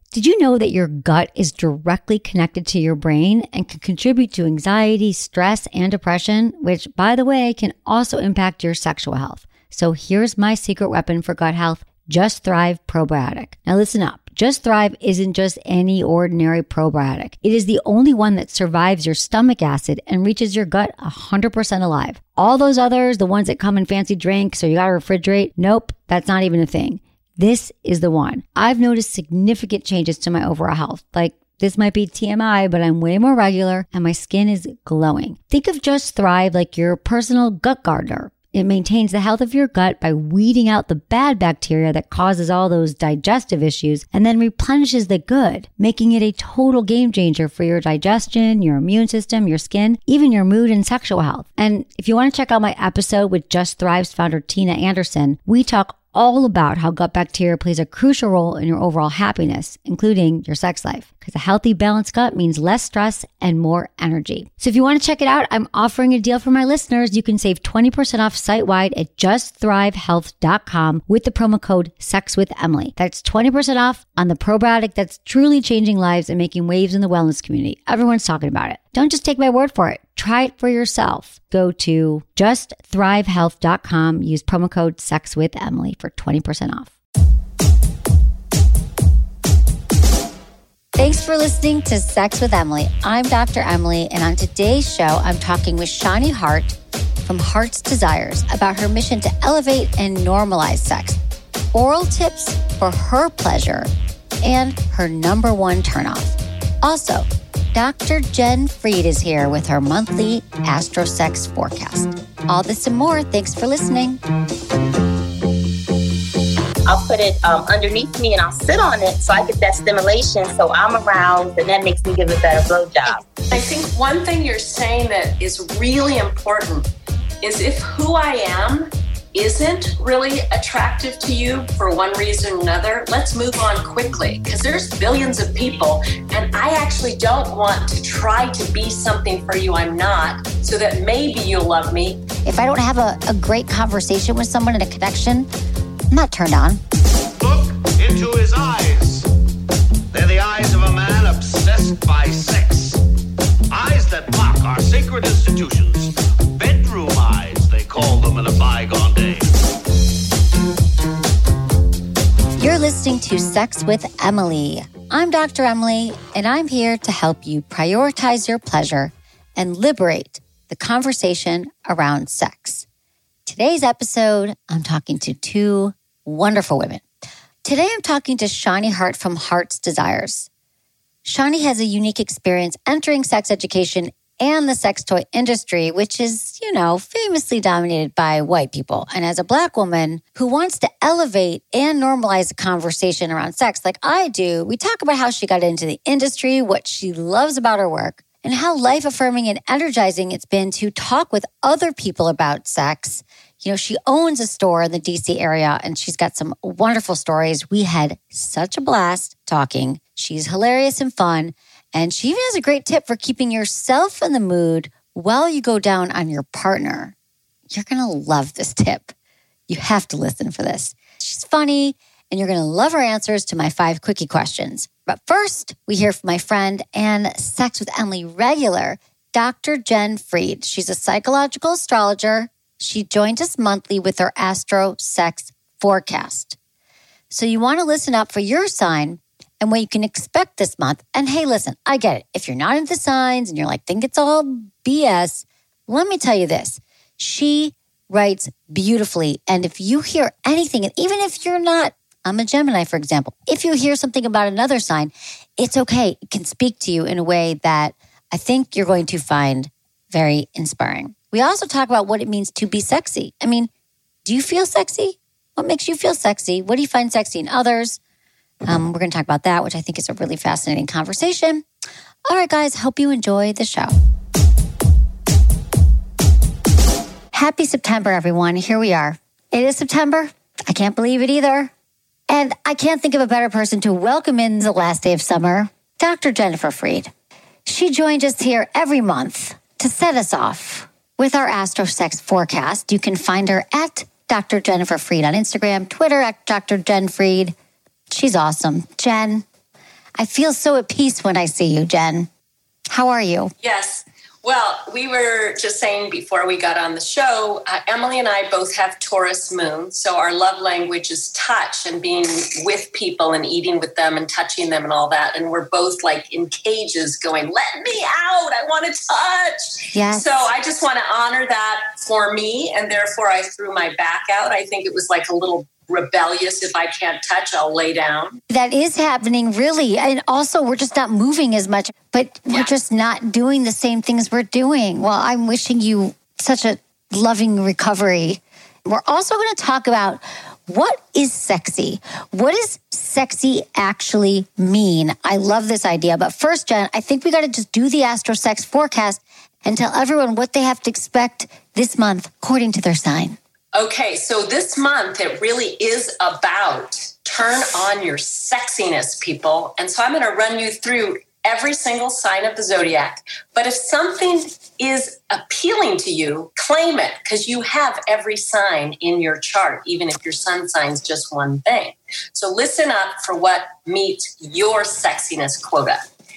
Did you know that your gut is directly connected to your brain and can contribute to anxiety, stress, and depression, which, by the way, can also impact your sexual health? So here's my secret weapon for gut health, Just Thrive Probiotic. Now listen up. Just Thrive isn't just any ordinary probiotic. It is the only one that survives your stomach acid and reaches your gut 100% alive. All those others, the ones that come in fancy drinks or you gotta refrigerate, nope, that's not even a thing. This is the one. I've noticed significant changes to my overall health. Like, this might be TMI, but I'm way more regular and my skin is glowing. Think of Just Thrive like your personal gut gardener. It maintains the health of your gut by weeding out the bad bacteria that causes all those digestive issues and then replenishes the good, making it a total game changer for your digestion, your immune system, your skin, even your mood and sexual health. And if you want to check out my episode with Just Thrive's founder, Tina Anderson, we talk all about how gut bacteria plays a crucial role in your overall happiness, including your sex life. Because a healthy, balanced gut means less stress and more energy. So if you want to check it out, I'm offering a deal for my listeners. You can save 20% off site-wide at justthrivehealth.com with the promo code SEXWithEmily. That's 20% off on the probiotic that's truly changing lives and making waves in the wellness community. Everyone's talking about it. Don't just take my word for it. Try it for yourself. Go to justthrivehealth.com. Use promo code SEXWithEmily for 20% off. Thanks for listening to Sex with Emily. I'm Dr. Emily, and on today's show, I'm talking with Shani Hart from Heart's Desires about her mission to elevate and normalize sex, oral tips for her pleasure, and her number one turnoff. Also, Dr. Jen Fried is here with her monthly AstroSex forecast. All this and more. Thanks for listening. I'll put it underneath me and I'll sit on it so I get that stimulation so I'm aroused and that makes me give a better blowjob. I think one thing you're saying that is really important is if who I am isn't really attractive to you for one reason or another, let's move on quickly because there's billions of people and I actually don't want to try to be something for you I'm not so that maybe you'll love me. If I don't have a great conversation with someone in a connection, I'm not turned on. Look into his eyes. They're the eyes of a man obsessed by sex. Eyes that mock our sacred institutions. Bedroom eyes, they call them in a bygone day. You're listening to Sex with Emily. I'm Dr. Emily, and I'm here to help you prioritize your pleasure and liberate the conversation around sex. Today's episode, I'm talking to two wonderful women. Today, I'm talking to Shani Hart from Heart's Desires. Shani has a unique experience entering sex education and the sex toy industry, which is, famously dominated by white people. And as a Black woman who wants to elevate and normalize the conversation around sex like I do, we talk about how she got into the industry, what she loves about her work, and how life-affirming and energizing it's been to talk with other people about sex. She owns a store in the DC area and she's got some wonderful stories. We had such a blast talking. She's hilarious and fun. And she even has a great tip for keeping yourself in the mood while you go down on your partner. You're going to love this tip. You have to listen for this. She's funny and you're going to love her answers to my 5 quickie questions. But first, we hear from my friend and Sex with Emily regular, Dr. Jen Fried. She's a psychological astrologer. She joins us monthly with her Astro Sex forecast. So you want to listen up for your sign and what you can expect this month. And hey, listen, I get it. If you're not into signs and you're like, think it's all BS, let me tell you this. She writes beautifully. And if you hear anything, and even if you're not, I'm a Gemini, for example, if you hear something about another sign, it's okay. It can speak to you in a way that I think you're going to find very inspiring. We also talk about what it means to be sexy. I mean, do you feel sexy? What makes you feel sexy? What do you find sexy in others? We're going to talk about that, which I think is a really fascinating conversation. All right, guys, hope you enjoy the show. Happy September, everyone. Here we are. It is September. I can't believe it either. And I can't think of a better person to welcome in the last day of summer, Dr. Jennifer Fried. She joins us here every month to set us off with our AstroSex forecast. You can find her at Dr. Jennifer Fried on Instagram, Twitter at Dr. Jen Fried. She's awesome. Jen, I feel so at peace when I see you, Jen. How are you? Yes. Well, we were just saying before we got on the show, Emily and I both have Taurus moon. So our love language is touch and being with people and eating with them and touching them and all that. And we're both like in cages going, let me out. I want to touch. Yes. So I just want to honor that for me. And therefore I threw my back out. I think it was like a little rebellious. If I can't touch, I'll lay down. That is happening, really. And also, we're just not moving as much, but we're just not doing the same things we're doing. Well, I'm wishing you such a loving recovery. We're also going to talk about what is sexy? What does sexy actually mean? I love this idea. But first, Jen, I think we got to just do the Astro Sex forecast and tell everyone what they have to expect this month according to their sign. Okay, so this month, it really is about turn on your sexiness, people. And so I'm going to run you through every single sign of the zodiac. But if something is appealing to you, claim it, because you have every sign in your chart, even if your sun sign's just one thing. So listen up for what meets your sexiness quota.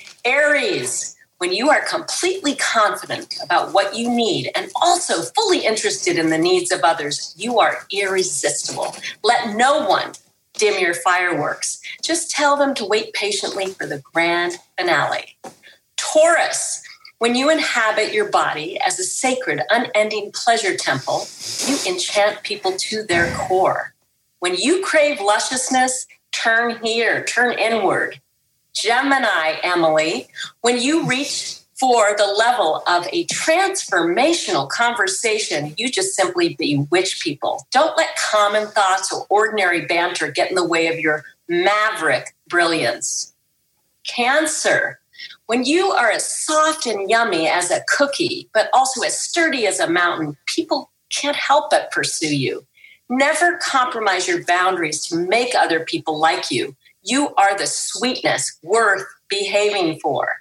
Aries. When you are completely confident about what you need and also fully interested in the needs of others, you are irresistible. Let no one dim your fireworks. Just tell them to wait patiently for the grand finale. Taurus, when you inhabit your body as a sacred, unending pleasure temple, you enchant people to their core. When you crave lusciousness, turn here, turn inward. Gemini, Emily, when you reach for the level of a transformational conversation, you just simply bewitch people. Don't let common thoughts or ordinary banter get in the way of your maverick brilliance. Cancer, when you are as soft and yummy as a cookie, but also as sturdy as a mountain, people can't help but pursue you. Never compromise your boundaries to make other people like you. You are the sweetness worth behaving for.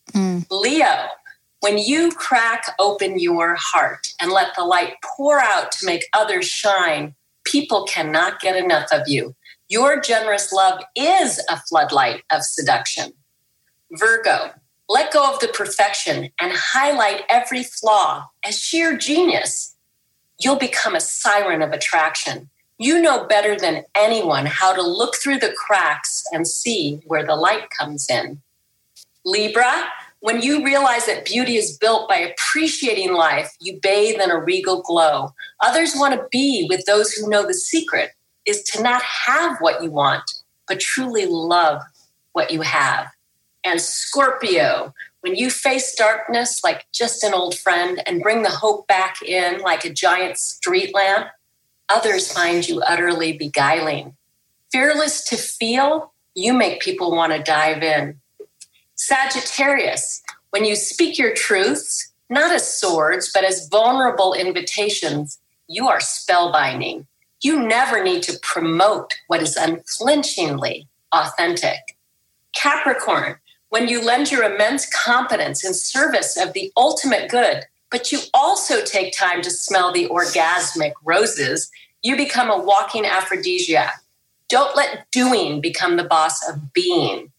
Leo, when you crack open your heart and let the light pour out to make others shine, people cannot get enough of you. Your generous love is a floodlight of seduction. Virgo, let go of the perfection and highlight every flaw as sheer genius. You'll become a siren of attraction. You know better than anyone how to look through the cracks and see where the light comes in. Libra, when you realize that beauty is built by appreciating life, you bathe in a regal glow. Others want to be with those who know the secret is to not have what you want, but truly love what you have. And Scorpio, when you face darkness like just an old friend and bring the hope back in like a giant street lamp, others find you utterly beguiling. Fearless to feel, you make people want to dive in. Sagittarius, when you speak your truths, not as swords, but as vulnerable invitations, you are spellbinding. You never need to promote what is unflinchingly authentic. Capricorn, when you lend your immense competence in service of the ultimate good, but you also take time to smell the orgasmic roses, you become a walking aphrodisiac. Don't let doing become the boss of being.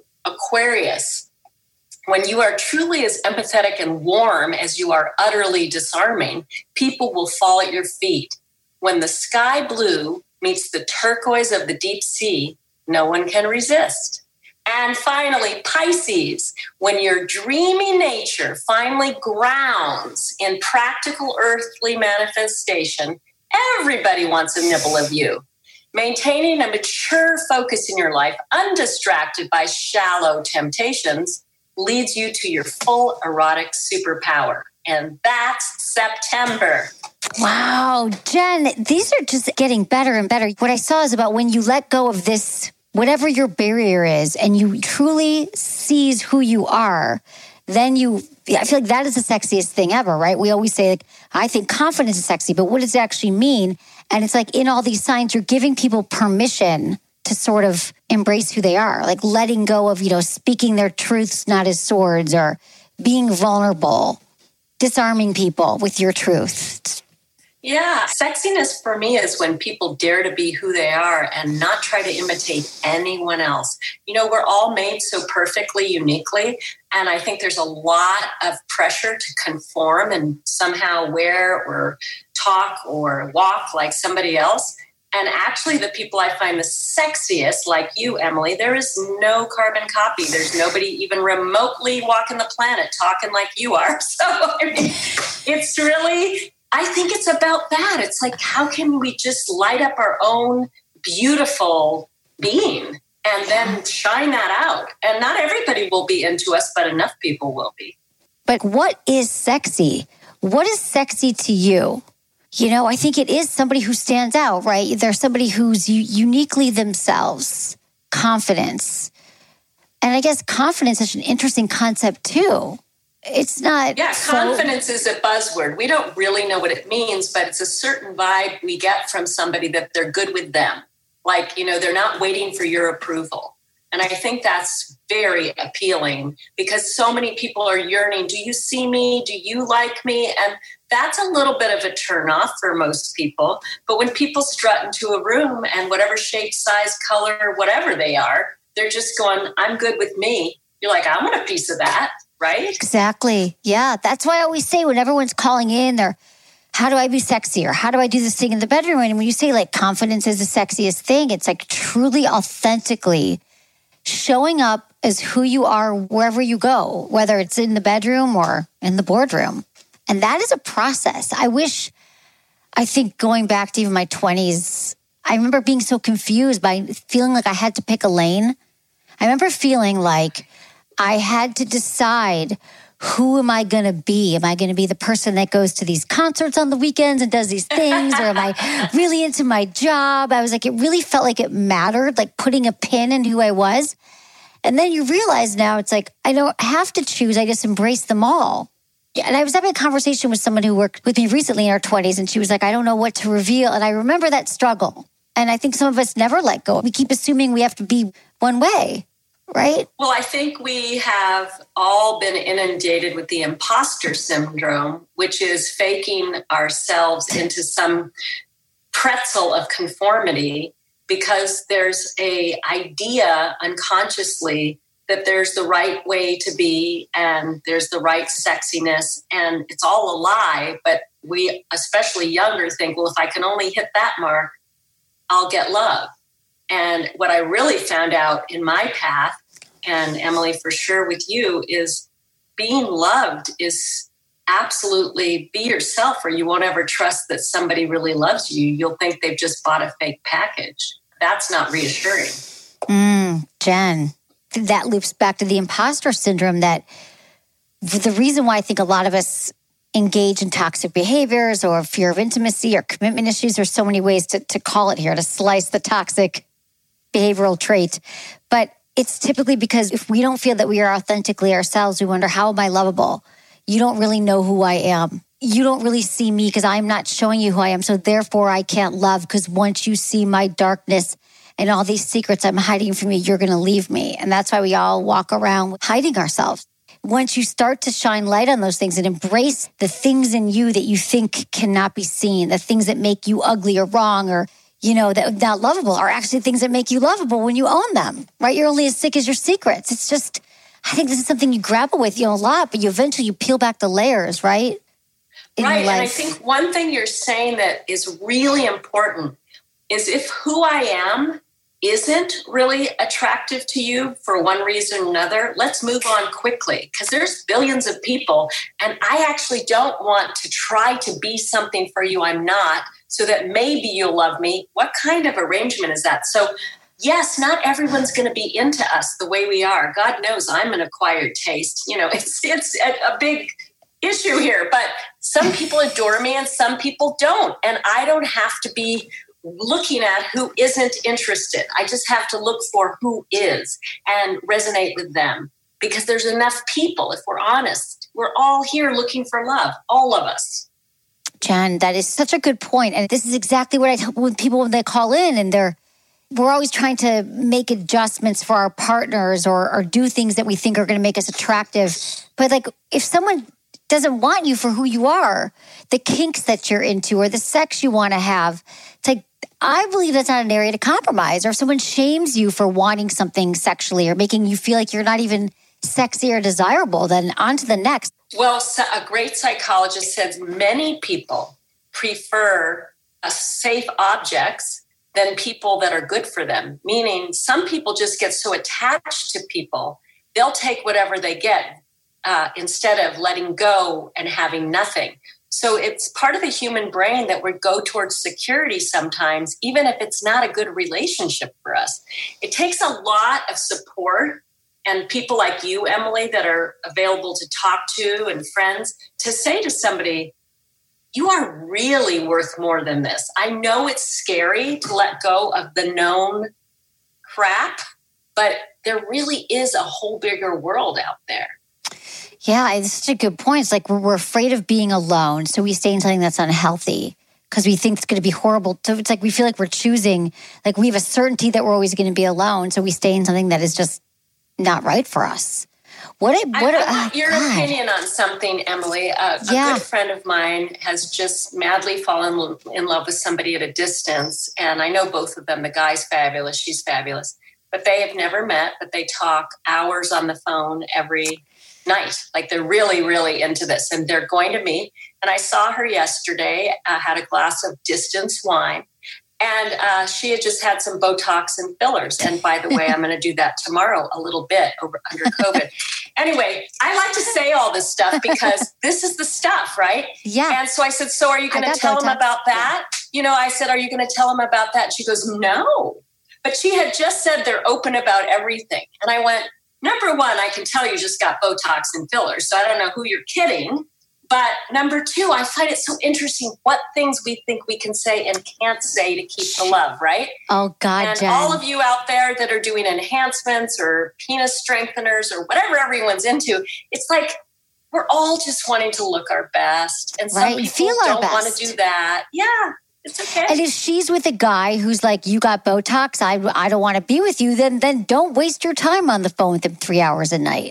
Aquarius, when you are truly as empathetic and warm as you are utterly disarming, people will fall at your feet. When the sky blue meets the turquoise of the deep sea, no one can resist. And finally, Pisces, when your dreamy nature finally grounds in practical earthly manifestation, everybody wants a nibble of you. Maintaining a mature focus in your life, undistracted by shallow temptations, leads you to your full erotic superpower. And that's September. Wow, Jen, these are just getting better and better. What I saw is about when you let go of this, whatever your barrier is, and you truly seize who you are, then I feel like that is the sexiest thing ever, right? We always say, like, I think confidence is sexy, but what does it actually mean? And it's like in all these signs, you're giving people permission to sort of embrace who they are, like letting go of, speaking their truths, not as swords, or being vulnerable, disarming people with your truth. Yeah, sexiness for me is when people dare to be who they are and not try to imitate anyone else. You know, we're all made so perfectly, uniquely, and I think there's a lot of pressure to conform and somehow wear or talk or walk like somebody else. And actually, the people I find the sexiest, like you, Emily, there is no carbon copy. There's nobody even remotely walking the planet talking like you are. So, I mean, it's really, I think it's about that. It's like, how can we just light up our own beautiful being and then shine that out? And not everybody will be into us, but enough people will be. But what is sexy? What is sexy to you? You know, I think it is somebody who stands out, right? They're somebody who's uniquely themselves, confidence. And I guess confidence is an interesting concept too. It's not. Yeah, confidence is a buzzword. We don't really know what it means, but it's a certain vibe we get from somebody that they're good with them. Like, you know, they're not waiting for your approval. And I think that's very appealing because so many people are yearning. Do you see me? Do you like me? And that's a little bit of a turnoff for most people. But when people strut into a room and whatever shape, size, color, whatever they are, they're just going, I'm good with me. You're like, I want a piece of that, right? Exactly. Yeah. That's why I always say when everyone's calling in, they're, how do I be sexy? Or how do I do this thing in the bedroom? And when you say like confidence is the sexiest thing, it's like truly authentically showing up as who you are wherever you go, whether it's in the bedroom or in the boardroom. And that is a process. I think going back to even my 20s, I remember being so confused by feeling like I had to pick a lane. I remember feeling like I had to decide, who am I going to be? Am I going to be the person that goes to these concerts on the weekends and does these things? Or am I really into my job? I was like, it really felt like it mattered, like putting a pin in who I was. And then you realize now it's like, I don't have to choose. I just embrace them all. And I was having a conversation with someone who worked with me recently in our 20s, and she was like, I don't know what to reveal. And I remember that struggle. And I think some of us never let go. We keep assuming we have to be one way, right? Well, I think we have all been inundated with the imposter syndrome, which is faking ourselves into some pretzel of conformity because there's an idea unconsciously that there's the right way to be and there's the right sexiness, and it's all a lie. But we, especially younger, think, well, if I can only hit that mark, I'll get love. And what I really found out in my path, and Emily, for sure with you, is being loved is absolutely be yourself, or you won't ever trust that somebody really loves you. You'll think they've just bought a fake package. That's not reassuring. Jen, that loops back to the imposter syndrome, that the reason why I think a lot of us engage in toxic behaviors or fear of intimacy or commitment issues, there's so many ways to call it here, to slice the toxic behavioral trait. But it's typically because if we don't feel that we are authentically ourselves, we wonder, how am I lovable? You don't really know who I am. You don't really see me because I'm not showing you who I am. So therefore I can't love, because once you see my darkness and all these secrets I'm hiding from you, you're going to leave me. And that's why we all walk around hiding ourselves. Once you start to shine light on those things and embrace the things in you that you think cannot be seen, the things that make you ugly or wrong or, you know, that not lovable, are actually things that make you lovable when you own them, right? You're only as sick as your secrets. It's just, I think this is something you grapple with, a lot, but you eventually peel back the layers, right? Right. And I think one thing you're saying that is really important is if who I am isn't really attractive to you for one reason or another, let's move on quickly, because there's billions of people, and I actually don't want to try to be something for you I'm not, so that maybe you'll love me. What kind of arrangement is that? So yes, not everyone's going to be into us the way we are. God knows I'm an acquired taste. It's a big issue here, but some people adore me and some people don't. And I don't have to be looking at who isn't interested. I just have to look for who is and resonate with them, because there's enough people. If we're honest, we're all here looking for love, all of us. Jen, that is such a good point. And this is exactly what I tell with people when they call in and we're always trying to make adjustments for our partners or do things that we think are going to make us attractive. But like, if someone doesn't want you for who you are, the kinks that you're into or the sex you want to have. It's like, I believe that's not an area to compromise. Or if someone shames you for wanting something sexually or making you feel like you're not even sexy or desirable, then on to the next. Well, a great psychologist says many people prefer safe objects than people that are good for them. Meaning some people just get so attached to people, they'll take whatever they get instead of letting go and having nothing. So it's part of the human brain that we go towards security sometimes, even if it's not a good relationship for us. It takes a lot of support and people like you, Emily, that are available to talk to and friends to say to somebody, you are really worth more than this. I know it's scary to let go of the known crap, but there really is a whole bigger world out there. Yeah, it's such a good point. It's like we're afraid of being alone, so we stay in something that's unhealthy because we think it's going to be horrible. So it's like we feel like we're choosing, like we have a certainty that we're always going to be alone, so we stay in something that is just not right for us. I want your opinion on something, Emily. A good friend of mine has just madly fallen in love with somebody at a distance, and I know both of them. The guy's fabulous, she's fabulous, but they have never met, but they talk hours on the phone every night. Like they're really, really into this, and they're going to meet. And I saw her yesterday, had a glass of distance wine, and she had just had some Botox and fillers. And by the way, I'm going to do that tomorrow a little bit under COVID. Anyway, I like to say all this stuff because this is the stuff, right? Yeah. And so I said, so are you going to tell him about that? You know, I said, are you going to tell him about that? And she goes, no. But she had just said they're open about everything. And I went, number one, I can tell you just got Botox and fillers, so I don't know who you're kidding. But number two, I find it so interesting what things we think we can say and can't say to keep the love, right? Oh, God, and Jen. all of you out there that are doing enhancements or penis strengtheners or whatever everyone's into, it's like we're all just wanting to look our best. And some people don't want to do that. Yeah. It's okay. And if she's with a guy who's like, you got Botox, I don't want to be with you, then don't waste your time on the phone with him 3 hours a night.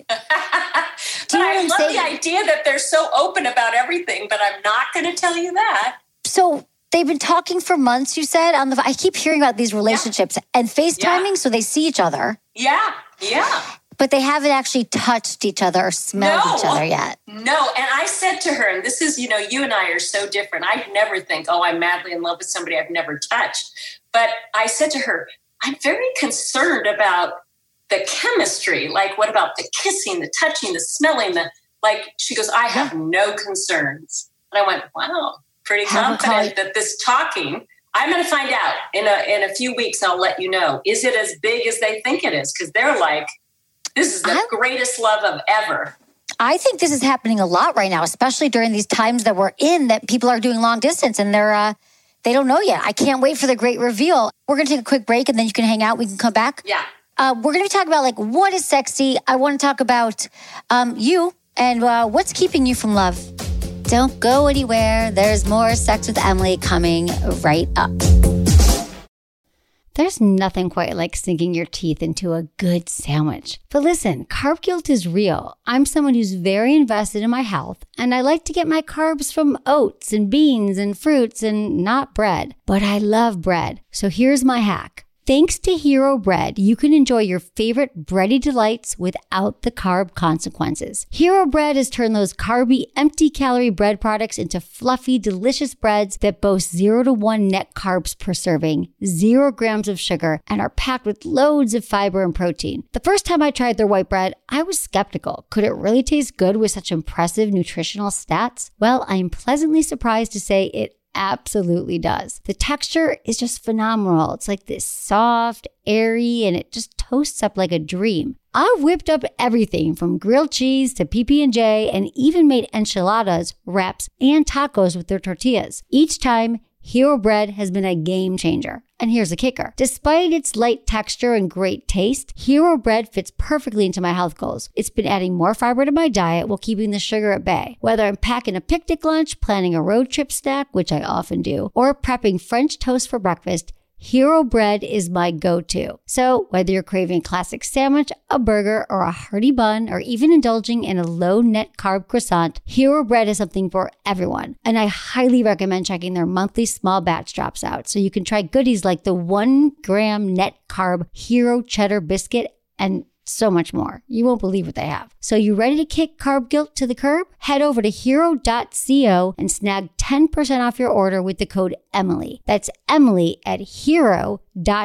But I love the idea that they're so open about everything, but I'm not going to tell you that. So they've been talking for months, you said? I keep hearing about these relationships and FaceTiming so they see each other. Yeah. But they haven't actually touched each other or smelled each other yet. No. And I said to her, and this is, you and I are so different. I'd never think, I'm madly in love with somebody I've never touched. But I said to her, I'm very concerned about the chemistry. Like, what about the kissing, the touching, the smelling? She goes, I have no concerns. And I went, wow, pretty confident that this talking, I'm going to find out in a few weeks. I'll let you know. Is it as big as they think it is? Because they're like, this is the greatest love of ever. I think this is happening a lot right now, especially during these times that we're in, that people are doing long distance and they don't know yet. I can't wait for the great reveal. We're going to take a quick break and then you can hang out. We can come back. Yeah. We're going to be talking about what is sexy. I want to talk about you and what's keeping you from love. Don't go anywhere. There's more Sex with Emily coming right up. There's nothing quite like sinking your teeth into a good sandwich. But listen, carb guilt is real. I'm someone who's very invested in my health, and I like to get my carbs from oats and beans and fruits and not bread. But I love bread. So here's my hack. Thanks to Hero Bread, you can enjoy your favorite bready delights without the carb consequences. Hero Bread has turned those carby, empty-calorie bread products into fluffy, delicious breads that boast 0 to 1 net carbs per serving, 0 grams of sugar, and are packed with loads of fiber and protein. The first time I tried their white bread, I was skeptical. Could it really taste good with such impressive nutritional stats? Well, I am pleasantly surprised to say it absolutely does. The texture is just phenomenal. It's like this soft, airy, and it just toasts up like a dream. I've whipped up everything from grilled cheese to PB&J and even made enchiladas, wraps, and tacos with their tortillas. Each time, Hero Bread has been a game changer. And here's the kicker. Despite its light texture and great taste, Hero Bread fits perfectly into my health goals. It's been adding more fiber to my diet while keeping the sugar at bay. Whether I'm packing a picnic lunch, planning a road trip snack, which I often do, or prepping French toast for breakfast, Hero Bread is my go-to. So whether you're craving a classic sandwich, a burger, or a hearty bun, or even indulging in a low net carb croissant, Hero Bread is something for everyone. And I highly recommend checking their monthly small batch drops out so you can try goodies like the 1 gram net carb Hero Cheddar Biscuit and so much more. You won't believe what they have. So you ready to kick carb guilt to the curb? Head over to hero.co and snag 10% off your order with the code Emily. That's Emily at hero.co.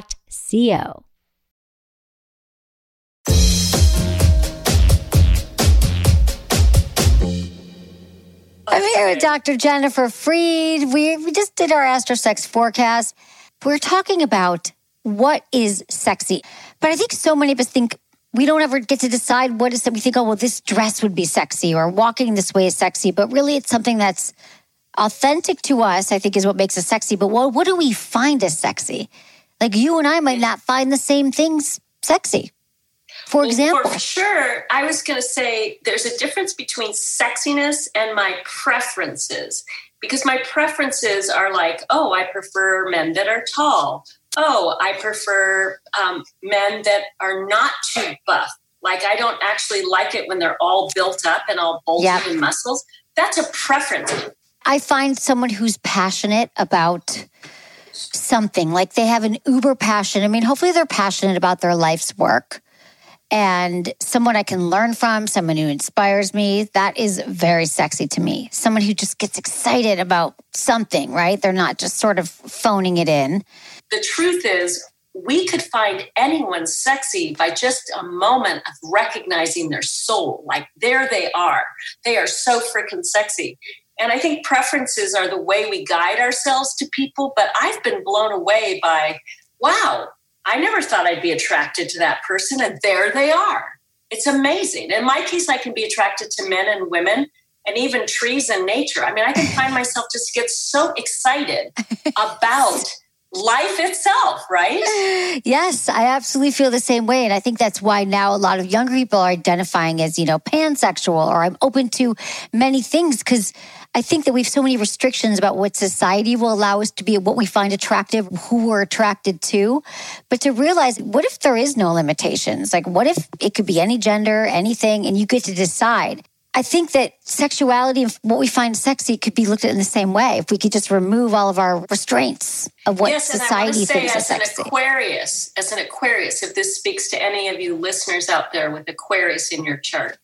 I'm here with Dr. Jennifer Freed. We just did our AstroSex forecast. We're talking about what is sexy. But I think so many of us think we don't ever get to decide what is that. We think, oh, well, this dress would be sexy or walking this way is sexy. But really, it's something that's authentic to us, I think, is what makes us sexy. But what do we find as sexy? Like you and I might not find the same things sexy. For example. For sure, I was going to say there's a difference between sexiness and my preferences. Because my preferences are like, oh, I prefer men that are tall. Oh, I prefer men that are not too buff. Like I don't actually like it when they're all built up and all bulging in muscles. That's a preference. I find someone who's passionate about something, like they have an uber passion. I mean, hopefully they're passionate about their life's work and someone I can learn from, someone who inspires me. That is very sexy to me. Someone who just gets excited about something, right? They're not just sort of phoning it in. The truth is, we could find anyone sexy by just a moment of recognizing their soul. Like, there they are. They are so freaking sexy. And I think preferences are the way we guide ourselves to people. But I've been blown away by, wow, I never thought I'd be attracted to that person. And there they are. It's amazing. In my case, I can be attracted to men and women and even trees and nature. I mean, I can find myself just get so excited about life itself, right? Yes, I absolutely feel the same way. And I think that's why now a lot of younger people are identifying as, pansexual, or I'm open to many things, because I think that we have so many restrictions about what society will allow us to be, what we find attractive, who we're attracted to. But to realize, what if there is no limitations? Like, what if it could be any gender, anything, and you get to decide? I think that sexuality and what we find sexy could be looked at in the same way if we could just remove all of our restraints of what society thinks is sexy. As an Aquarius, if this speaks to any of you listeners out there with Aquarius in your chart,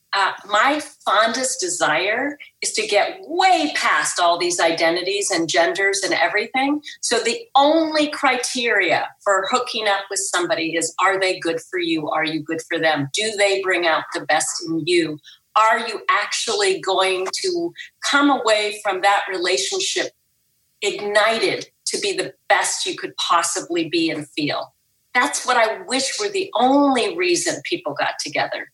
my fondest desire is to get way past all these identities and genders and everything. So the only criteria for hooking up with somebody is, are they good for you? Are you good for them? Do they bring out the best in you? Are you actually going to come away from that relationship ignited to be the best you could possibly be and feel? That's what I wish were the only reason people got together.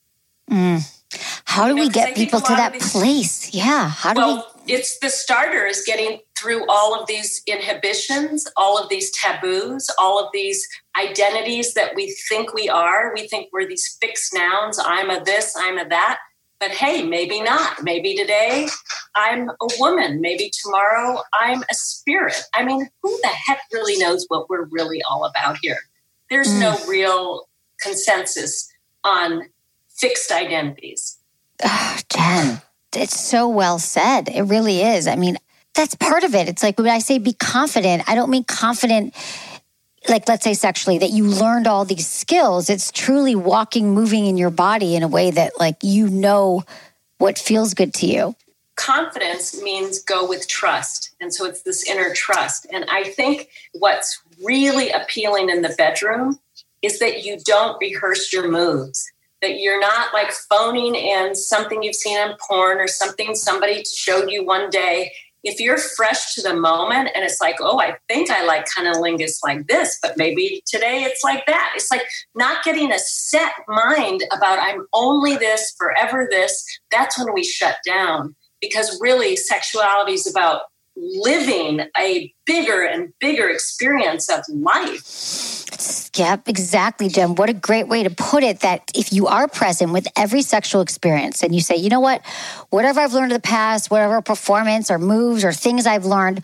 How do we get people to that place? Yeah. It's the starter is getting through all of these inhibitions, all of these taboos, all of these identities that we think we are. We think we're these fixed nouns. I'm a this, I'm a that. But hey, maybe not. Maybe today I'm a woman. Maybe tomorrow I'm a spirit. I mean, who the heck really knows what we're really all about here? There's no real consensus on fixed identities. Oh, Jen, it's so well said. It really is. I mean, that's part of it. It's like when I say be confident, I don't mean confident like, let's say sexually, that you learned all these skills. It's truly walking, moving in your body in a way that, like, what feels good to you. Confidence means go with trust. And so it's this inner trust. And I think what's really appealing in the bedroom is that you don't rehearse your moves, that you're not like phoning in something you've seen on porn or something somebody showed you one day. If you're fresh to the moment and it's like, oh, I think I like cunnilingus like this, but maybe today it's like that. It's like not getting a set mind about I'm only this, forever this. That's when we shut down, because really sexuality is about living a bigger and bigger experience of life. Yep, exactly, Jen. What a great way to put it, that if you are present with every sexual experience and you say, you know what, whatever I've learned in the past, whatever performance or moves or things I've learned,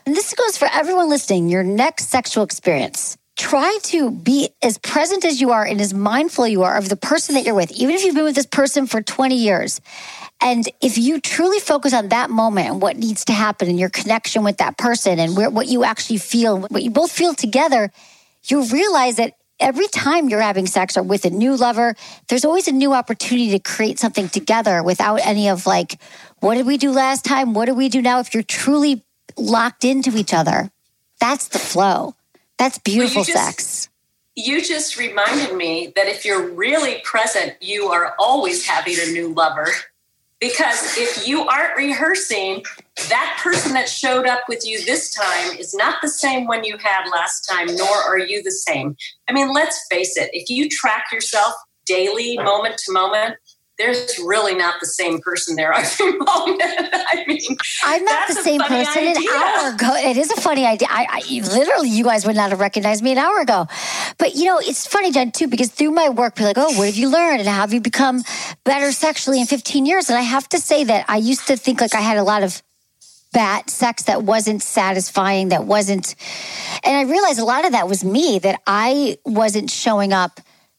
And this goes for everyone listening, your next sexual experience. Try to be as present as you are and as mindful you are of the person that you're with, even if you've been with this person for 20 years. And if you truly focus on that moment and what needs to happen and your connection with that person and what you actually feel, what you both feel together, you realize that every time you're having sex or with a new lover, there's always a new opportunity to create something together without any of like, what did we do last time? What do we do now? If you're truly locked into each other, that's the flow. That's beautiful sex. You just reminded me that if you're really present, you are always having a new lover. Because if you aren't rehearsing, that person that showed up with you this time is not the same one you had last time, nor are you the same. I mean, let's face it. If you track yourself daily, moment to moment, there's really not the same person there every moment. I mean, I'm not the same person an hour ago. It is a funny idea. I literally, you guys would not have recognized me an hour ago. But, you know, it's funny, Jen, too, because through my work, people are like, oh, what have you learned? And how have you become better sexually in 15 years? And I have to say that I used to think like I had a lot of bad sex that wasn't satisfying, that wasn't. And I realized a lot of that was me, that I wasn't showing up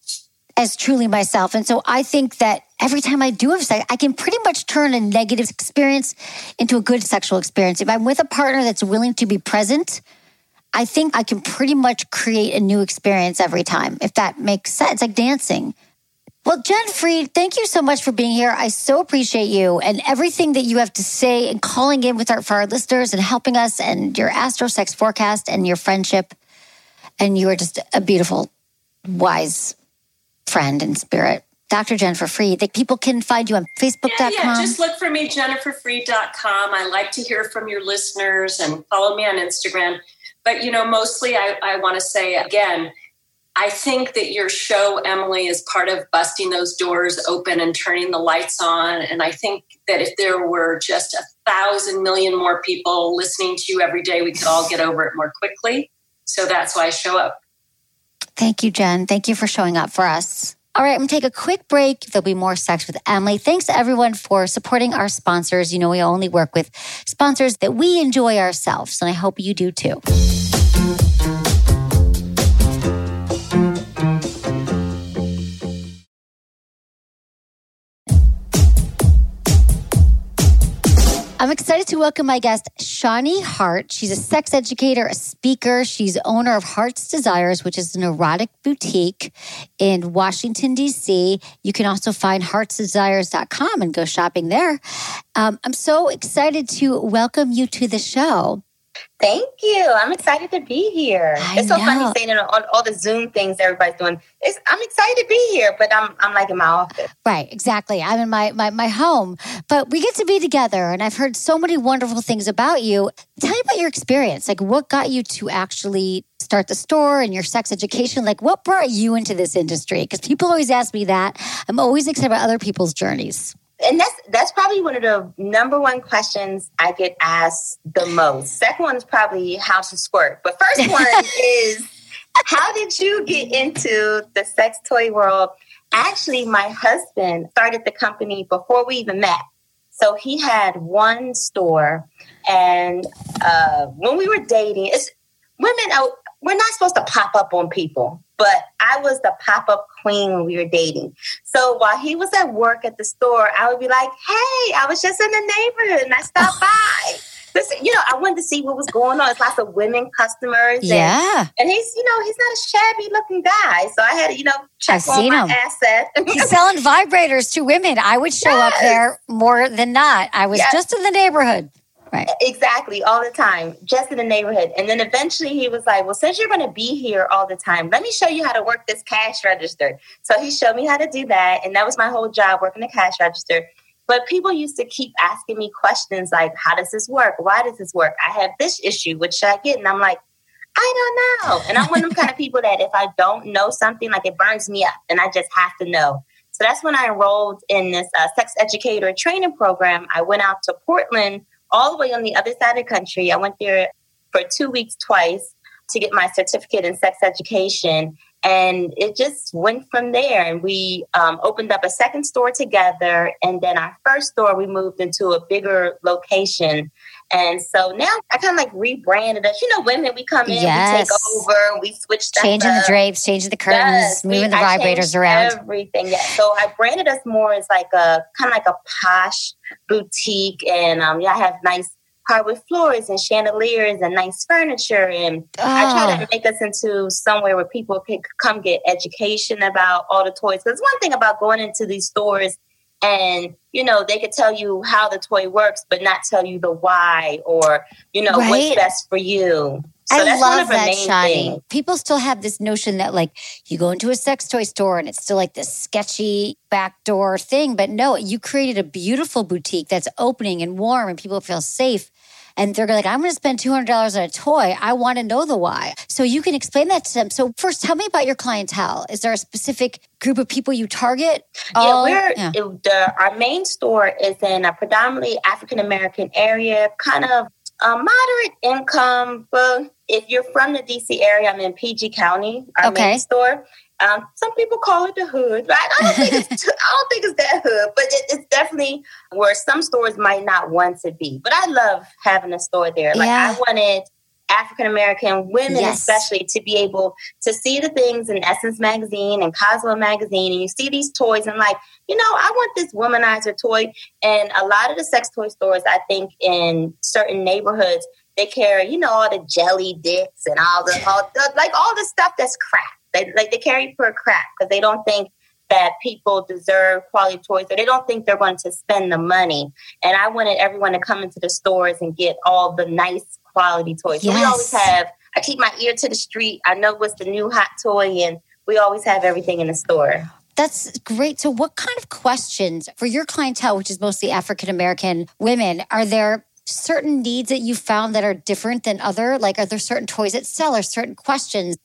as truly myself. And so I think that every time I do have sex, I can pretty much turn a negative experience into a good sexual experience. If I'm with a partner that's willing to be present, I think I can pretty much create a new experience every time, if that makes sense, like dancing. Well, Jen Freed, thank you so much for being here. I so appreciate you and everything that you have to say and calling in for our listeners and helping us and your Astro Sex forecast and your friendship. And you are just a beautiful, wise friend and spirit. Dr. Jennifer Freed. People can find you on Facebook.com. Yeah, just look for me, jenniferfreed.com. I like to hear from your listeners and follow me on Instagram. But, you know, mostly I want to say, again, I think that your show, Emily, is part of busting those doors open and turning the lights on. And I think that if there were just 1,000 million more people listening to you every day, we could all get over it more quickly. So that's why I show up. Thank you, Jen. Thank you for showing up for us. All right, I'm going to take a quick break. There'll be more Sex with Emily. Thanks to everyone for supporting our sponsors. You know, we only work with sponsors that we enjoy ourselves, and I hope you do too. I'm excited to welcome my guest, Shani Hart. She's a sex educator, a speaker. She's owner of Heart's Desires, which is an erotic boutique in Washington, D.C. You can also find heartsdesires.com and go shopping there. I'm so excited to welcome you to the show. Thank you. I'm excited to be here. It's so funny saying it on all the Zoom things everybody's doing. I'm excited to be here, but I'm like in my office. Right, exactly. I'm in my home, but we get to be together, and I've heard so many wonderful things about you. Tell me about your experience. Like, what got you to actually start the store and your sex education? Like, what brought you into this industry? Because people always ask me that. I'm always excited about other people's journeys. And that's probably one of the number one questions I get asked the most. Second one is probably how to squirt. But first one is, how did you get into the sex toy world? Actually, my husband started the company before we even met. So he had one store. And when we were dating, we're not supposed to pop up on people. But I was the pop-up queen when we were dating. So while he was at work at the store, I would be like, hey, I was just in the neighborhood and I stopped by. Listen, I wanted to see what was going on. It's lots of women customers. Yeah. And he's not a shabby looking guy. So I had to, check on my assets. He's selling vibrators to women. I would show up there more than not. I was just in the neighborhood. Right. Exactly. All the time. Just in the neighborhood. And then eventually he was like, well, since you're going to be here all the time, let me show you how to work this cash register. So he showed me how to do that. And that was my whole job, working the cash register. But people used to keep asking me questions like, how does this work? Why does this work? I have this issue. What should I get? And I'm like, I don't know. And I'm one of them kind of people that if I don't know something, like it burns me up and I just have to know. So that's when I enrolled in this sex educator training program. I went out to Portland, all the way on the other side of the country. I went there for 2 weeks twice to get my certificate in sex education. And it just went from there. And we opened up a second store together. And then our first store, we moved into a bigger location. And so now I kind of like rebranded us. You know, women, we come in, we take over, we switch stuff changing up. The drapes, changing the curtains, moving the vibrators around. Everything, yeah. So I branded us more as like a kind of like a posh boutique. And I have nice hardwood floors and chandeliers and nice furniture. And I try to make us into somewhere where people can come get education about all the toys. Because one thing about going into these stores and, you know, they could tell you how the toy works, but not tell you the why or, you know, what's best for you. So I love that, Shani. Things. People still have this notion that like you go into a sex toy store and it's still like this sketchy backdoor thing. But no, you created a beautiful boutique that's opening and warm and people feel safe. And they're like, I'm going to spend $200 on a toy. I want to know the why. So you can explain that to them. So first, tell me about your clientele. Is there a specific group of people you target? Our main store is in a predominantly African-American area, kind of moderate income. But if you're from the DC area, I'm in PG County, our main store. Some people call it the hood. Right? I don't think it's that hood, but it's definitely where some stores might not want to be. But I love having a store there. Like I wanted African-American women especially to be able to see the things in Essence magazine and Cosmo magazine, and you see these toys and like, you know, I want this womanizer toy. And a lot of the sex toy stores, I think in certain neighborhoods, they carry, you know, all the jelly dicks and all the stuff that's crap. They carry for crap because they don't think that people deserve quality toys or they don't think they're going to spend the money. And I wanted everyone to come into the stores and get all the nice quality toys. So we always have, I keep my ear to the street. I know what's the new hot toy and we always have everything in the store. That's great. So what kind of questions for your clientele, which is mostly African-American women, are there certain needs that you found that are different than other? Like, are there certain toys that sell or certain questions?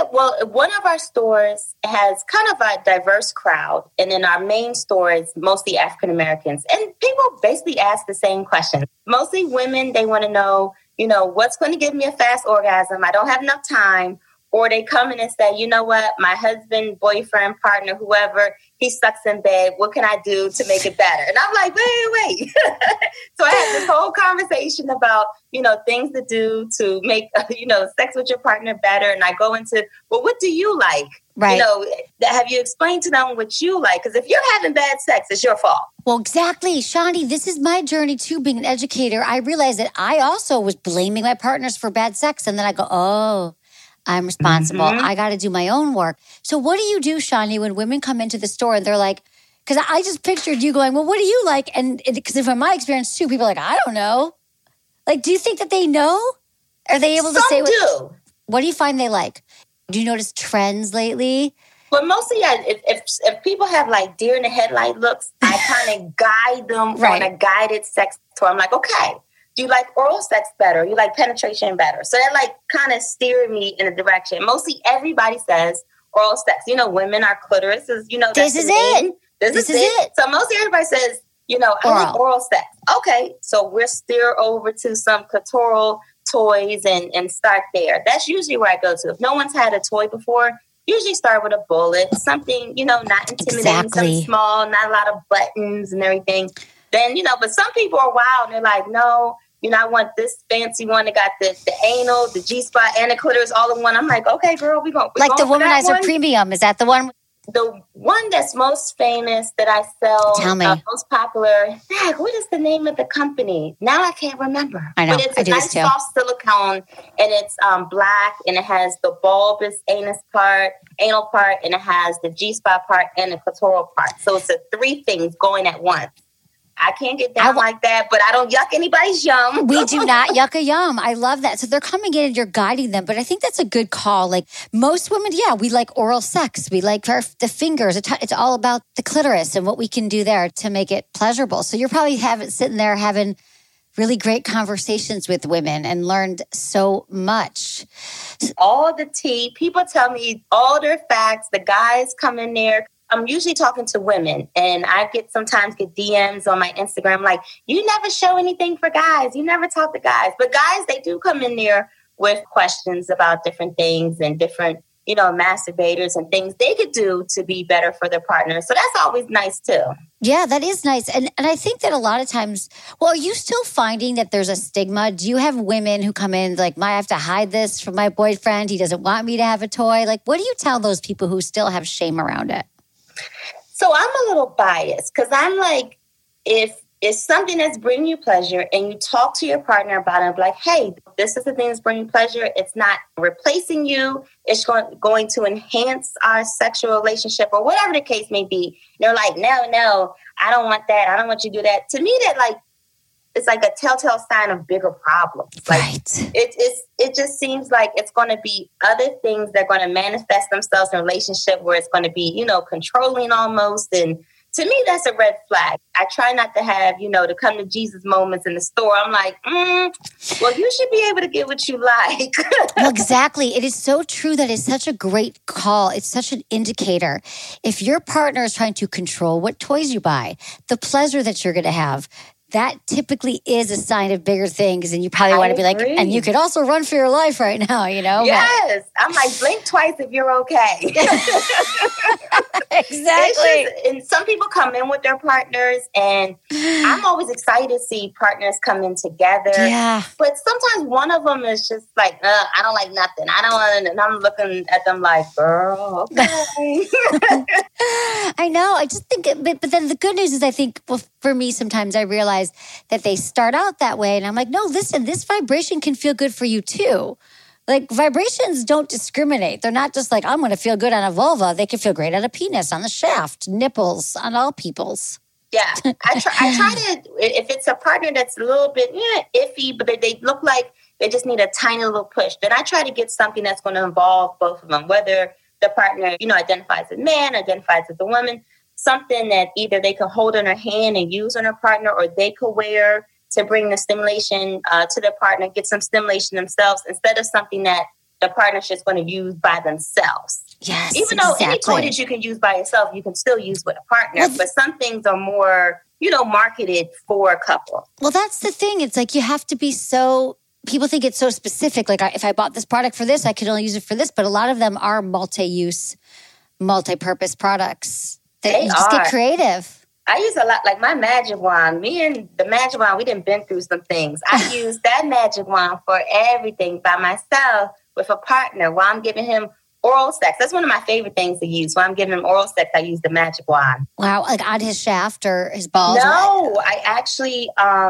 One of our stores has kind of a diverse crowd. And then our main store is mostly African-Americans. And people basically ask the same questions. Mostly women, they want to know, you know, what's going to give me a fast orgasm? I don't have enough time. Or they come in and say, you know what, my husband, boyfriend, partner, whoever, he sucks in bed. What can I do to make it better? And I'm like, wait. So I had this whole conversation about, you know, things to do to make, you know, sex with your partner better. And I go into, well, what do you like? Right. You know, have you explained to them what you like? Because if you're having bad sex, it's your fault. Well, exactly. Shani, this is my journey too, being an educator. I realized that I also was blaming my partners for bad sex. And then I go, oh, I'm responsible. Mm-hmm. I got to do my own work. So what do you do, Shani, when women come into the store and they're like, because I just pictured you going, well, what do you like? And because from my experience too, people are like, I don't know. Like, do you think that they know? Are they able to say what do you find they like? Do you notice trends lately? Well, mostly if people have like deer in the headlight looks, I kind of guide them on a guided sex tour. I'm like, okay. Do you like oral sex better? You like penetration better? So that like kind of steered me in a direction. Mostly everybody says oral sex. You know, women, our clitoris is, you know, this is it. This is it. So mostly everybody says, you know, I like oral sex. Okay. So we'll steer over to some clitoral toys and start there. That's usually where I go to. If no one's had a toy before, usually start with a bullet, something, you know, not intimidating, something small, not a lot of buttons and everything. Then, you know, but some people are wild and they're like, no, you know, I want this fancy one that got the anal, the G-spot, and the clitoris all in one. I'm like, okay, girl, we're like the Womanizer Premium. Is that the one? The one that's most famous that I sell, tell me. Most popular. What is the name of the company? Now I can't remember. I know. But it's a nice soft silicone, and it's black, and it has the bulbous anal part, and it has the G-spot part and the clitoral part. So it's 3 things going at once. I can't get down like that, but I don't yuck anybody's yum. We do not yuck a yum. I love that. So they're coming in and you're guiding them, but I think that's a good call. Like most women, we like oral sex. We like the fingers. It's all about the clitoris and what we can do there to make it pleasurable. So you're probably sitting there having really great conversations with women and learned so much. All the tea. People tell me all their facts. The guys come in there. I'm usually talking to women, and I sometimes get DMs on my Instagram like, you never show anything for guys. You never talk to guys. But guys, they do come in there with questions about different things and different, masturbators and things they could do to be better for their partner. So that's always nice too. Yeah, that is nice. And I think that a lot of times, are you still finding that there's a stigma? Do you have women who come in like, I have to hide this from my boyfriend. He doesn't want me to have a toy. Like, what do you tell those people who still have shame around it? So I'm a little biased because I'm like, if it's something that's bringing you pleasure and you talk to your partner about it, like, hey, this is the thing that's bringing pleasure. It's not replacing you. It's going to enhance our sexual relationship or whatever the case may be. They're like, no, I don't want that. I don't want you to do that. To me, that like, it's like a telltale sign of bigger problems. Like, right. It just seems like it's going to be other things that are going to manifest themselves in a relationship where it's going to be, controlling almost. And to me, that's a red flag. I try not to have, to come to Jesus moments in the store. I'm like, well, you should be able to get what you like. Well, exactly. It is so true that it's such a great call. It's such an indicator. If your partner is trying to control what toys you buy, the pleasure that you're going to have, that typically is a sign of bigger things. And you probably want to be like, and you could also run for your life right now, Yes. I'm like, blink twice if you're okay. Exactly. And some people come in with their partners, and I'm always excited to see partners come in together. Yeah. But sometimes one of them is just like, I don't like nothing. I don't want to, and I'm looking at them like, girl, okay. I know. I just think, but then the good news is I think, for me, sometimes I realize that they start out that way. And I'm like, no, listen, this vibration can feel good for you too. Like vibrations don't discriminate. They're not just like, I'm going to feel good on a vulva. They can feel great on a penis, on the shaft, nipples, on all people's. Yeah. I try to, if it's a partner that's a little bit iffy, but they look like they just need a tiny little push, then I try to get something that's going to involve both of them, whether the partner, identifies as a man, identifies as a woman, something that either they can hold in their hand and use on their partner, or they could wear to bring the stimulation to their partner, get some stimulation themselves, instead of something that the partner's just going to use by themselves. Yes, even though any toy that you can use by yourself, you can still use with a partner. But some things are more, marketed for a couple. Well, that's the thing. It's like you have to be so... People think it's so specific. Like, if I bought this product for this, I could only use it for this. But a lot of them are multi-use, multi-purpose products. They just get creative. I use a lot, like my magic wand. Me and the magic wand, we done been through some things. I use that magic wand for everything by myself with a partner while I'm giving him oral sex. That's one of my favorite things to use. While I'm giving him oral sex, I use the magic wand. Wow, like on his shaft or his balls? No, I actually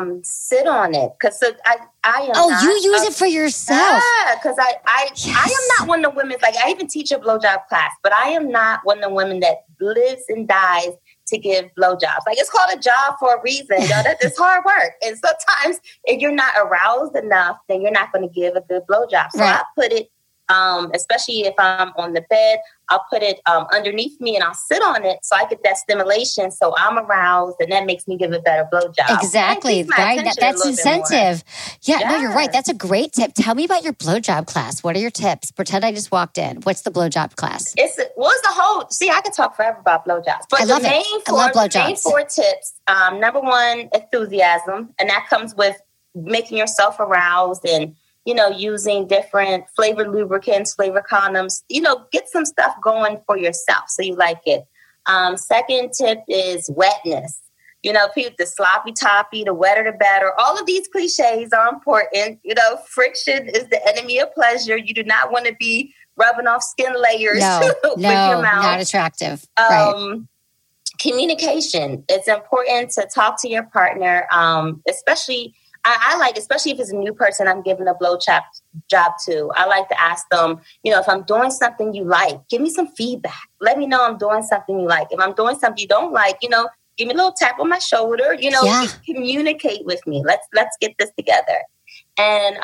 sit on it because I am. Oh, not, you use it for yourself? Yeah, because I am not one of the women. Like, I even teach a blowjob class, but I am not one of the women that lives and dies to give blowjobs. Like, it's called a job for a reason. It's hard work. And sometimes if you're not aroused enough, then you're not going to give a good blowjob. So I put it, especially if I'm on the bed, I'll put it underneath me and I'll sit on it so I get that stimulation. So I'm aroused, and that makes me give a better blowjob. Exactly. Right. That's incentive. Yeah, no, you're right. That's a great tip. Tell me about your blowjob class. What are your tips? Pretend I just walked in. What's the blowjob class? It's the whole, I could talk forever about blowjobs. But I love it. I love blowjobs. The main 4 tips, number 1, enthusiasm. And that comes with making yourself aroused and, using different flavored lubricants, flavored condoms, get some stuff going for yourself so you like it. Second tip is wetness. People, the sloppy toppy, the wetter the better. All of these cliches are important. Friction is the enemy of pleasure. You do not want to be rubbing off skin layers with your mouth. Not attractive. Right. Communication. It's important to talk to your partner, especially... especially if it's a new person I'm giving a blowjob to, I like to ask them, if I'm doing something you like, give me some feedback. Let me know I'm doing something you like. If I'm doing something you don't like, give me a little tap on my shoulder, communicate with me. Let's get this together. And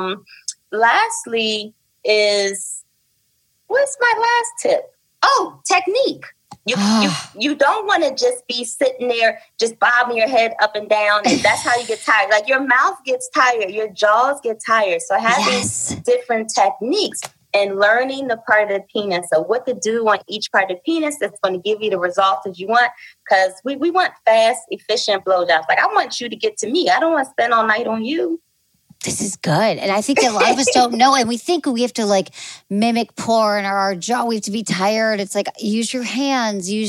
lastly is, what's my last tip? Oh, technique. You don't want to just be sitting there just bobbing your head up and down, and that's how you get tired. Like, your mouth gets tired, your jaws get tired. So having different techniques and learning the part of the penis, so what to do on each part of the penis that's going to give you the results that you want, because we want fast, efficient blowjobs. Like, I want you to get to me. I don't want to spend all night on you. This is good. And I think that a lot of us don't know. And we think we have to like mimic porn or our jaw. We have to be tired. It's like, use your hands, use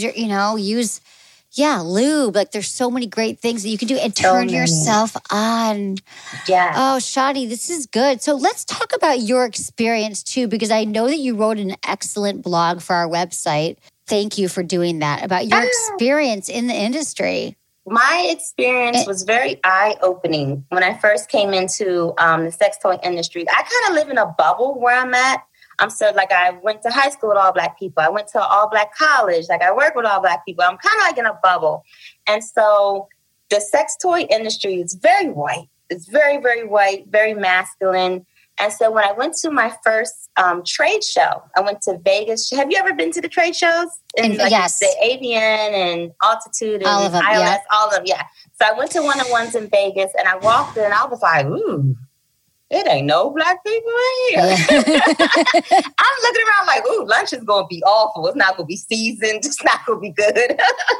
lube. Like there's so many great things that you can do and turn yourself on. Yeah. Oh, Shani, this is good. So let's talk about your experience too, because I know that you wrote an excellent blog for our website. Thank you for doing that, about your experience in the industry. My experience was very eye-opening when I first came into the sex toy industry. I kind of live in a bubble where I'm at. So like I went to high school with all Black people. I went to all Black college. Like I work with all Black people. I'm kind of like in a bubble. And so the sex toy industry is very white. It's very, very white, very masculine. And so when I went to my first trade show, I went to Vegas. Have you ever been to the trade shows? Yes. The AVN and Altitude and all of them, ILS, all of them, yeah. So I went to one of the ones in Vegas and I walked in and I was like, ooh, it ain't no Black people in here. Yeah. I'm looking around like, ooh, lunch is going to be awful. It's not going to be seasoned. It's not going to be good.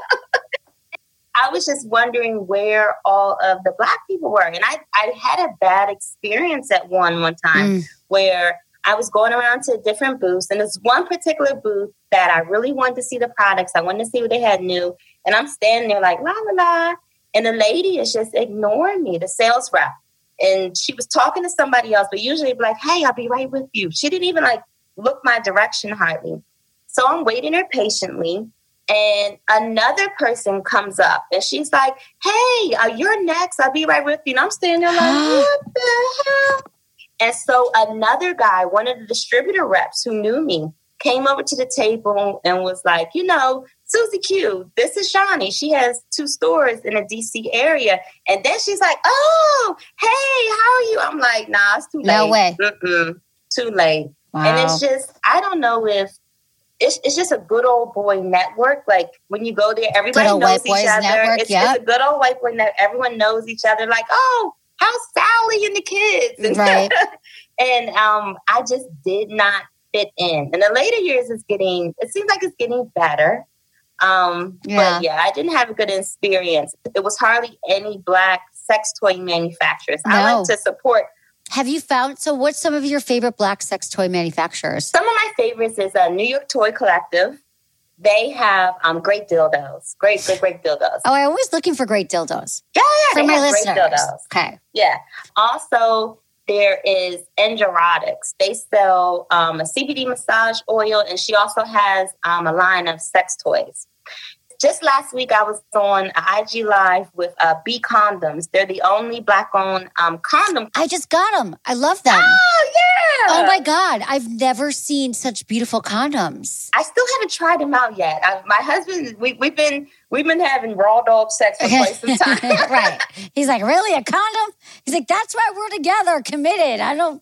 I was just wondering where all of the Black people were. And I had a bad experience at one time where I was going around to different booths. And there's one particular booth that I really wanted to see the products. I wanted to see what they had new. And I'm standing there like, la, la, la. And the lady is just ignoring me, the sales rep. And she was talking to somebody else, but usually be like, hey, I'll be right with you. She didn't even like look my direction hardly. So I'm waiting her patiently. And another person comes up and she's like, hey, you're next. I'll be right with you. And I'm standing there like, what the hell? And so another guy, one of the distributor reps who knew me, came over to the table and was like, Susie Q, this is Shani. She has 2 stores in the DC area. And then she's like, oh, hey, how are you? I'm like, nah, it's too late. No way. Too late. Wow. And it's just, I don't know if, it's just a good old boy network. Like when you go there, everybody knows each other. Network, it's a good old white boy network. Everyone knows each other. Like, oh, how's Sally and the kids? Right. And I just did not fit in. In the later years, it seems like it's getting better. But yeah, I didn't have a good experience. It was hardly any Black sex toy manufacturers. No. I like to support. Have you found, so what's some of your favorite Black sex toy manufacturers? Some of my favorites is New York Toy Collective. They have great dildos. Great dildos. Oh, I'm always looking for great dildos. Yeah. For my listeners. Great dildos. Okay. Yeah. Also, there is Engerotics. They sell a CBD massage oil, and she also has a line of sex toys. Just last week, I was on IG Live with B Condoms. They're the only Black-owned condom. I just got them. I love them. Oh, yeah. Oh, my God. I've never seen such beautiful condoms. I still haven't tried them out yet. My husband, we've been having raw dog sex for quite some time. Right. He's like, really? A condom? He's like, that's why we're together, committed.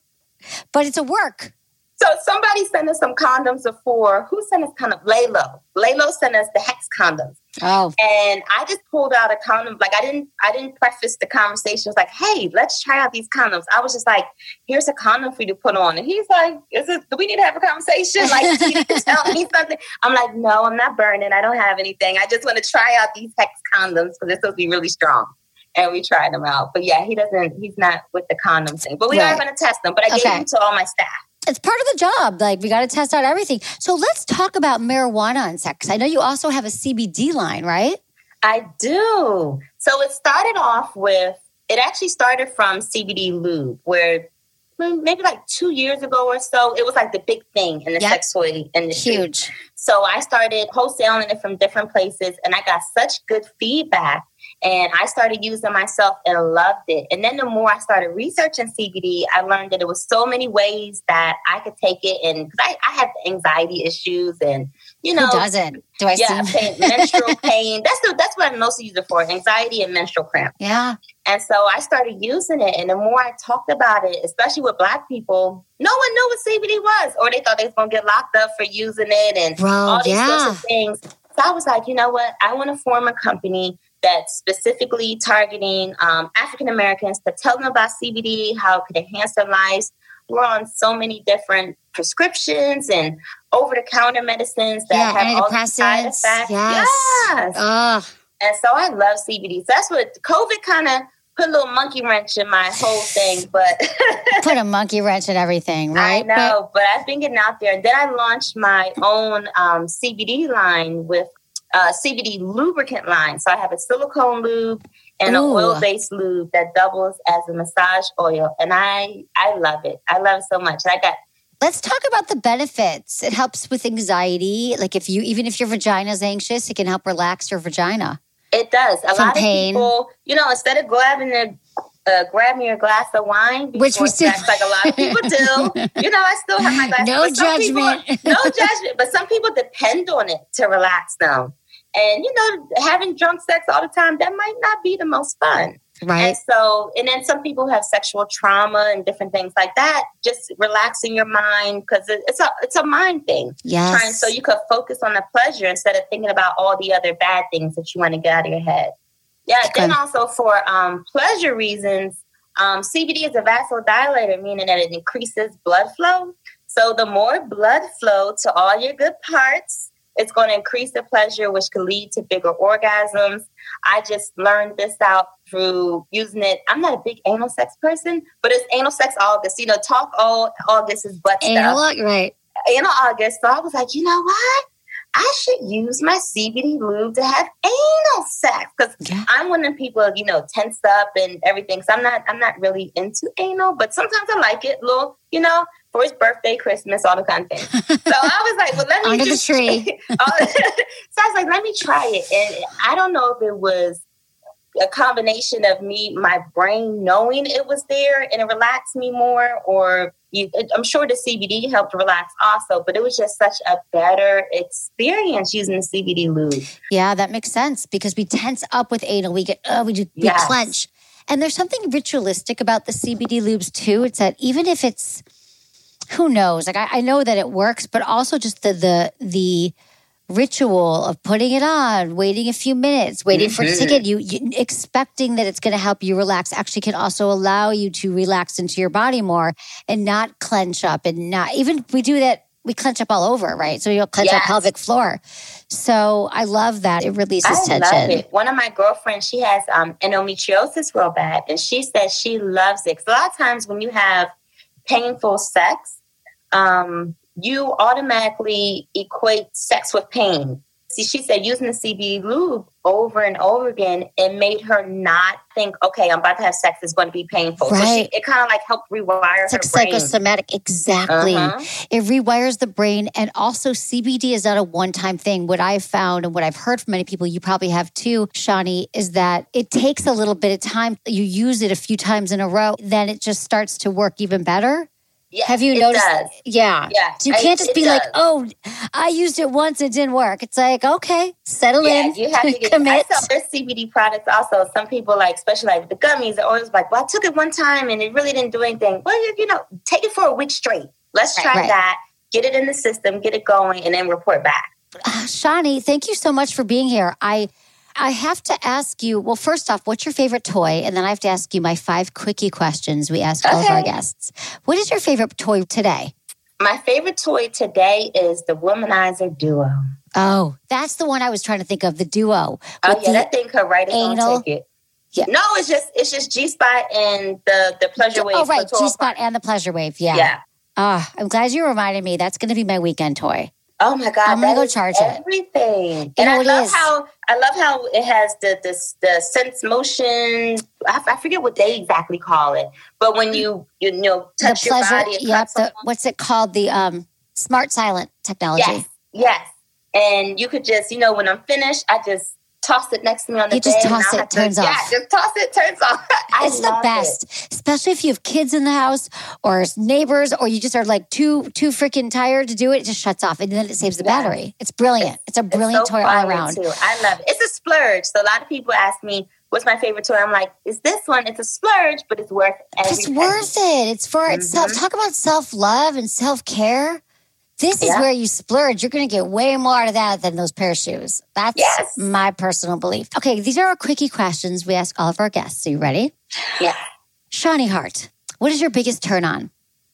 But it's a work. So somebody sent us some condoms before. Who sent us condoms? Laylo sent us the Hex condoms. Oh. And I just pulled out a condom. Like I didn't preface the conversation. It was like, hey, let's try out these condoms. I was just like, here's a condom for you to put on. And he's like, do we need to have a conversation? Like, you need to tell me something. I'm like, no, I'm not burning. I don't have anything. I just want to try out these Hex condoms because they're supposed to be really strong. And we tried them out. But yeah, he's not with the condom thing. But we are going to test them. But I gave them to all my staff. It's part of the job. Like, we got to test out everything. So let's talk about marijuana and sex. I know you also have a CBD line, right? I do. So it actually started from CBD lube, where maybe like 2 years ago or so, it was like the big thing in the sex toy industry. Huge. So I started wholesaling it from different places, and I got such good feedback. And I started using myself and loved it. And then the more I started researching CBD, I learned that there was so many ways that I could take it. And because I have anxiety issues and, Who doesn't? Do I see? Menstrual pain. That's what I mostly use it for, anxiety and menstrual cramp. Yeah. And so I started using it. And the more I talked about it, especially with Black people, no one knew what CBD was. Or they thought they was going to get locked up for using it and all these sorts of things. So I was like, you know what? I want to form a company that's specifically targeting African Americans to tell them about CBD, how it could enhance their lives. We're on so many different prescriptions and over-the-counter medicines that have all these side effects. Yes. And so I love CBD. So that's what COVID kind of put a little monkey wrench in my whole thing, but put a monkey wrench in everything, right? I know, but I've been getting out there. And then I launched my own CBD line with CBD lubricant line. So I have a silicone lube and an oil-based lube that doubles as a massage oil. And I love it. I love it so much. Let's talk about the benefits. It helps with anxiety. Like even if your vagina is anxious, it can help relax your vagina. It does. A lot pain. Of people, instead of grabbing your glass of wine, which we still, like a lot of people do. I still have my glass. No judgment. No judgment. But some people depend on it to relax them. And, having drunk sex all the time, that might not be the most fun. Right. And then some people have sexual trauma and different things like that. Just relaxing your mind because it's a mind thing. Yes. So you could focus on the pleasure instead of thinking about all the other bad things that you want to get out of your head. Yeah. Then also for pleasure reasons, CBD is a vasodilator, meaning that it increases blood flow. So the more blood flow to all your good parts, it's going to increase the pleasure, which can lead to bigger orgasms. I just learned this out through using it. I'm not a big anal sex person, but it's anal sex August. Talk all August is butt anal, stuff. Right. Anal August. So I was like, you know what? I should use my CBD lube to have anal sex because I'm one of the people, tense up and everything. So I'm not really into anal, but sometimes I like it. Little, for his birthday, Christmas, all the kind of things. So I was like, well, let me under the tree. So I was like, let me try it. And I don't know if it was a combination of my brain knowing it was there and it relaxed me more, or I'm sure the CBD helped relax also, but it was just such a better experience using the CBD lube. Yeah, that makes sense because we tense up with anal. We get, we clench. And there's something ritualistic about the CBD lubes too. It's that even if it's, who knows? Like I know that it works, but also just the ritual of putting it on, waiting a few minutes, waiting for it to get you expecting that it's going to help you relax actually can also allow you to relax into your body more and not clench up and not even we do that. We clench up all over, right? So you'll clench our pelvic floor. So I love that. It releases tension. I love it. One of my girlfriends, she has endometriosis real bad. And she says she loves it. 'Cause a lot of times when you have painful sex, you automatically equate sex with pain. See, she said using the CBD lube over and over again, it made her not think, okay, I'm about to have sex, it's going to be painful. Right. So it kind of like helped rewire it's her like brain. Psychosomatic. Exactly. It rewires the brain. And also CBD is not a one-time thing. What I've found and what I've heard from many people, you probably have too, Shani, is that it takes a little bit of time. You use it a few times in a row, then it just starts to work even better. Yes, have you noticed? Does. Yeah. So you can't just be like, oh, I used it once, it didn't work. It's like, okay, settle in. You have to commit. I sell their CBD products also. Some people especially like the gummies, are always like, well, I took it one time and it really didn't do anything. Well, take it for a week straight. Let's try that. Get it in the system, get it going, and then report back. Shani, thank you so much for being here. I have to ask you, well, first off, what's your favorite toy? And then I have to ask you my 5 quickie questions we ask all of our guests. What is your favorite toy today? My favorite toy today is the Womanizer Duo. Oh, that's the one I was trying to think of, the Duo. Oh, yeah, that thing could write its own ticket. Yeah. No, it's just G-Spot and the Pleasure Wave. Oh, right, G-Spot and the Pleasure Wave, yeah. I'm glad you reminded me. That's going to be my weekend toy. Oh my God! I'm gonna go charge everything. And I love how it has the sense motion. I forget what they exactly call it, but when you touch your body, what's it called? The smart silent technology. Yes. And you could just when I'm finished, I just toss it next to me on the bed. You just toss it, turns off. Yeah, just toss it, turns off. It's the best, especially if you have kids in the house or neighbors, or you just are like too freaking tired to do it. It just shuts off, and then it saves the battery. It's brilliant. It's a brilliant toy all around. Too. I love it. It's a splurge. So a lot of people ask me, "What's my favorite toy?" I'm like, "It's this one. It's a splurge, but it's worth every It's worth it. It's for itself. Talk about self-love and self-care. This is where you splurge. You're going to get way more out of that than those pair of shoes. That's my personal belief. Okay, these are our quickie questions we ask all of our guests. Are you ready? Yeah. Shani Hart, what is your biggest turn on?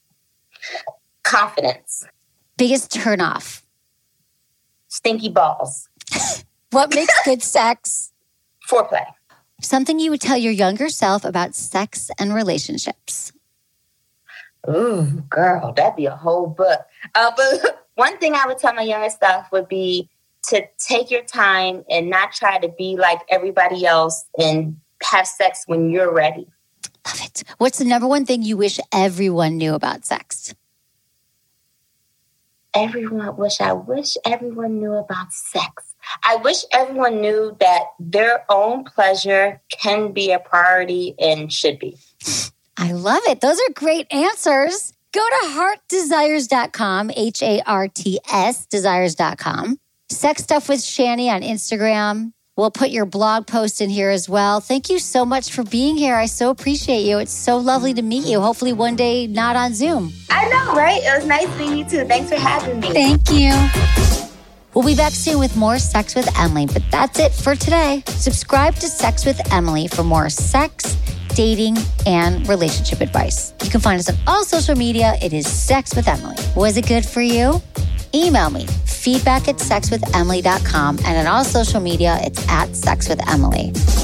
Confidence. Biggest turn off? Stinky balls. What makes good sex? Foreplay. Something you would tell your younger self about sex and relationships. Ooh, girl, that'd be a whole book. But one thing I would tell my younger self would be to take your time and not try to be like everybody else and have sex when you're ready. Love it. What's the number one thing you wish everyone knew about sex? I wish everyone knew about sex. I wish everyone knew that their own pleasure can be a priority and should be. I love it. Those are great answers. Go to heartdesires.com, HARTS desires.com. Sex Stuff with Shani on Instagram. We'll put your blog post in here as well. Thank you so much for being here. I so appreciate you. It's so lovely to meet you. Hopefully one day not on Zoom. I know, right? It was nice meeting you too. Thanks for having me. Thank you. We'll be back soon with more Sex with Emily, but that's it for today. Subscribe to Sex with Emily for more sex, dating, and relationship advice. You can find us on all social media. It is Sex with Emily. Was it good for you? Email me, feedback@sexwithemily.com, and on all social media, it's @sexwithemily.